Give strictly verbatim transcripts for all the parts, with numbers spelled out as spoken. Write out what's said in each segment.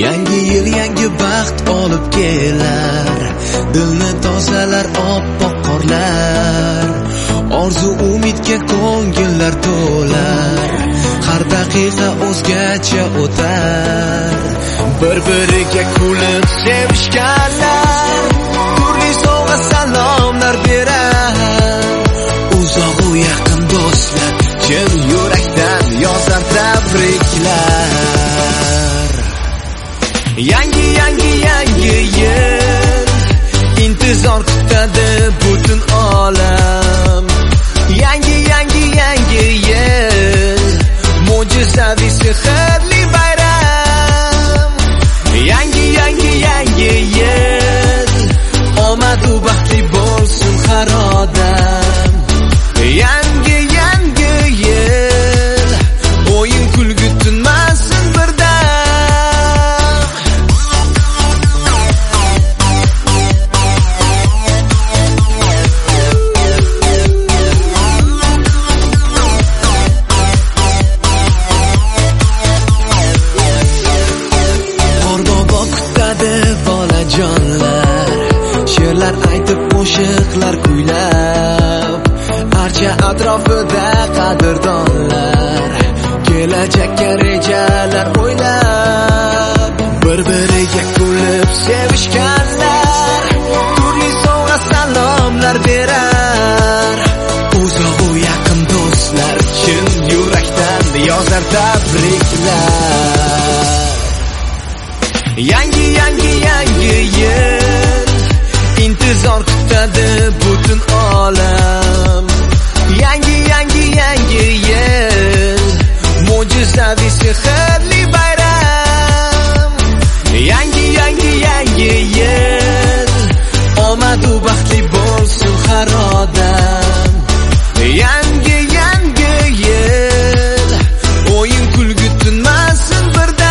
Yangi yil yangi baxt olib kelar, dilni tozalar oppoq qorlar. Orzu umidga ko'ngillar to'lar, har daqiqa o'zgacha o'tar. Bir-biriga kulib sevishganlar, turli sovg'a salomlar berar. Uzoq u yaqin do'stlar, chin yurakdan yozar tabriklar. Yangi yangi yangi yil, intizor kutadi butun olam. Yangi yangi yangi yil, mo'jizaviy sehrli bayram. Yangi yangi yangi yil, omadu baxtli bo'lsin har odam. Yangi yangi yil, o'yin kulgu tinmasin birdan. Qorbobo kutadi bolajonlar, she'rlar aytib qo'shiqlar kuylab. Archa atrofida qadrdonlar, kelajakka rejalar o'ylab. Bir-biriga kulib sevishganlar, turli sovg'a salomlar berar. Uzoq u yaqin do'stlar, chin yurakdan yozar tabriklar. Yangi yangi yangi yil, intizor kutadi butun olam. Yangi yangi yangi yil, mo'jizaviy sehrli bayram. Yangi yangi yangi yil, omadu baxtli bo'lsin har odam. Yangi yangi yil, o'yin kulgu tinmasin birdan.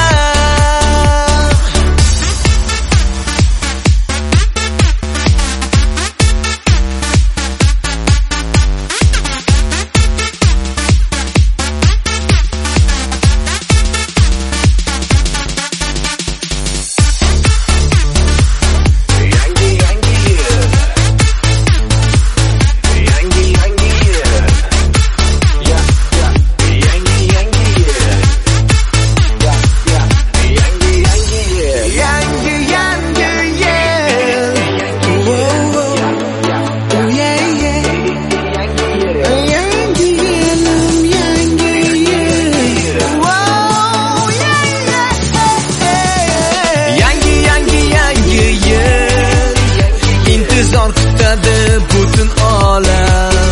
Intizor kutadi butun olam.